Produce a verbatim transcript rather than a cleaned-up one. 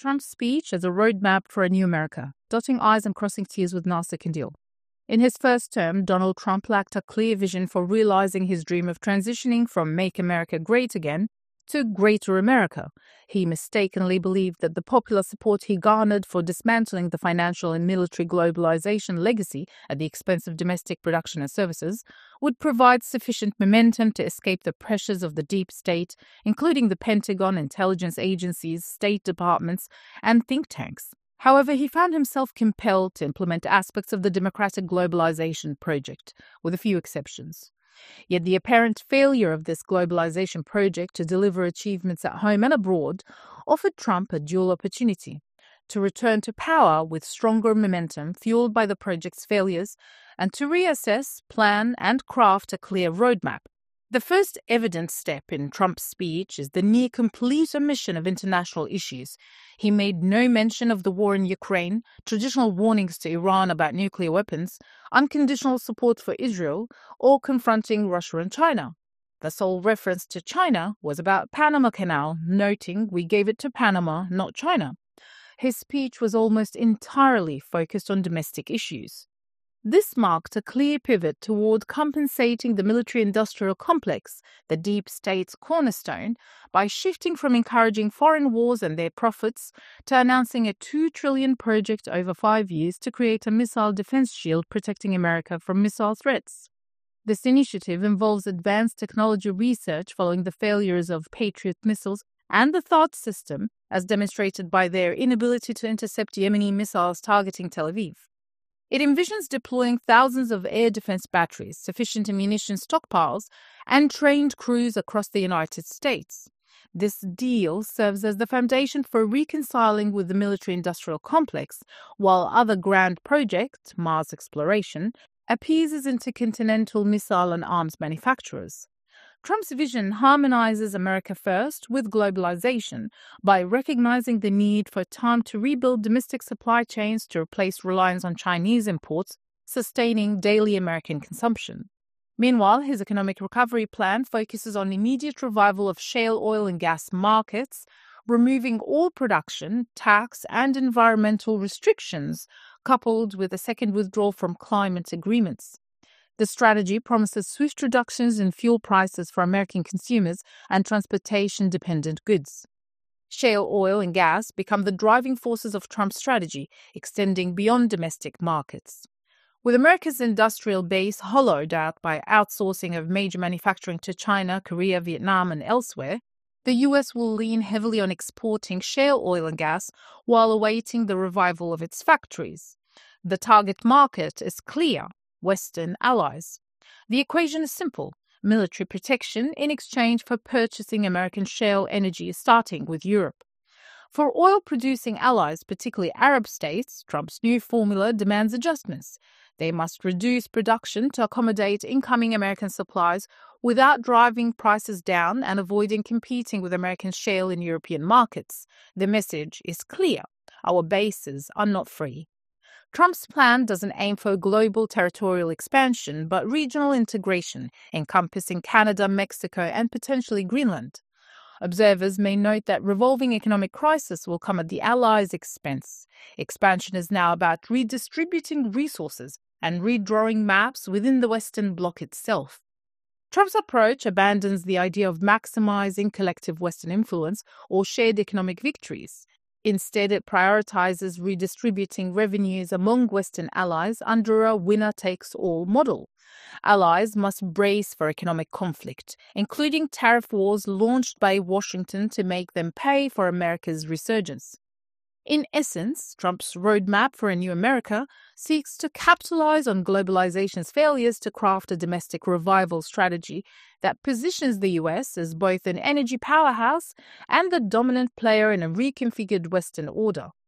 Trump's speech as a roadmap for a new America, dotting I's and crossing T's with Nasser Deal. In his first term, Donald Trump lacked a clear vision for realizing his dream of transitioning from Make America Great Again to Greater America. He mistakenly believed that the popular support he garnered for dismantling the financial and military globalization legacy at the expense of domestic production and services would provide sufficient momentum to escape the pressures of the deep state, including the Pentagon, intelligence agencies, state departments, and think tanks. However, he found himself compelled to implement aspects of the democratic globalization project, with a few exceptions. Yet the apparent failure of this globalization project to deliver achievements at home and abroad offered Trump a dual opportunity: to return to power with stronger momentum fueled by the project's failures, and to reassess, plan, and craft a clear roadmap. The first evident step in Trump's speech is the near-complete omission of international issues. He made no mention of the war in Ukraine, traditional warnings to Iran about nuclear weapons, unconditional support for Israel, or confronting Russia and China. The sole reference to China was about Panama Canal, noting we gave it to Panama, not China. His speech was almost entirely focused on domestic issues. This marked a clear pivot toward compensating the military-industrial complex, the deep state's cornerstone, by shifting from encouraging foreign wars and their profits to announcing a two trillion dollars project over five years to create a missile defense shield protecting America from missile threats. This initiative involves advanced technology research following the failures of Patriot missiles and the THAAD system, as demonstrated by their inability to intercept Yemeni missiles targeting Tel Aviv. It envisions deploying thousands of air defense batteries, sufficient ammunition stockpiles, and trained crews across the United States. This deal serves as the foundation for reconciling with the military-industrial complex, while other grand project, Mars exploration, appeases intercontinental missile and arms manufacturers. Trump's vision harmonizes America first with globalization by recognizing the need for time to rebuild domestic supply chains to replace reliance on Chinese imports, sustaining daily American consumption. Meanwhile, his economic recovery plan focuses on immediate revival of shale oil and gas markets, removing all production, tax, and environmental restrictions, coupled with a second withdrawal from climate agreements. The strategy promises swift reductions in fuel prices for American consumers and transportation-dependent goods. Shale oil and gas become the driving forces of Trump's strategy, extending beyond domestic markets. With America's industrial base hollowed out by outsourcing of major manufacturing to China, Korea, Vietnam, and elsewhere, the U S will lean heavily on exporting shale oil and gas while awaiting the revival of its factories. The target market is clear: Western allies. The equation is simple: military protection in exchange for purchasing American shale energy, starting with Europe. For oil-producing allies, particularly Arab states, Trump's new formula demands adjustments. They must reduce production to accommodate incoming American supplies without driving prices down and avoiding competing with American shale in European markets. The message is clear: our bases are not free. Trump's plan doesn't aim for global territorial expansion, but regional integration, encompassing Canada, Mexico, and potentially Greenland. Observers may note that revolving economic crisis will come at the Allies' expense. Expansion is now about redistributing resources and redrawing maps within the Western Bloc itself. Trump's approach abandons the idea of maximizing collective Western influence or shared economic victories. Instead, it prioritizes redistributing revenues among Western allies under a winner-takes-all model. Allies must brace for economic conflict, including tariff wars launched by Washington to make them pay for America's resurgence. In essence, Trump's roadmap for a new America seeks to capitalize on globalization's failures to craft a domestic revival strategy that positions the U S as both an energy powerhouse and the dominant player in a reconfigured Western order.